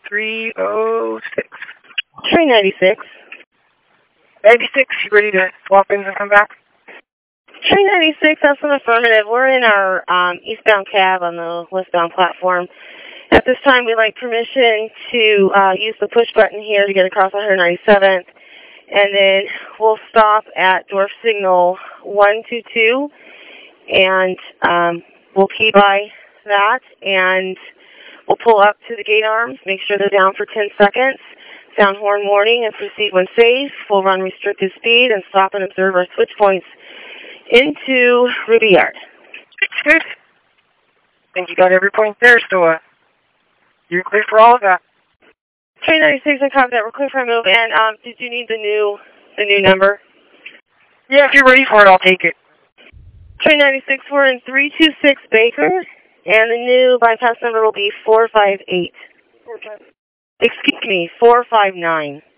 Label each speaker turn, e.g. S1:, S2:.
S1: 306.
S2: Train 96.
S1: 96, you ready to swap ins and come back?
S2: Train 96, that's an affirmative. We're in our eastbound cab on the westbound platform. At this time, we'd like permission to use the push button here to get across 197th. And then we'll stop at Dwarf Signal 122. And we'll key by that. And we'll pull up to the gate arms, make sure they're down for 10 seconds. Sound horn warning and proceed when safe. We'll run restricted speed and stop and observe our switch points into Ruby Yard.
S1: Good. I think you got every point there, so you're clear for all of that.
S2: Train 96, I copy that. We're clear for a move. And did you need the new number?
S1: Yeah, if you're ready for it, I'll take it.
S2: Train 96, we're in 326 Baker, and the new bypass number will be 458. Excuse me, 459.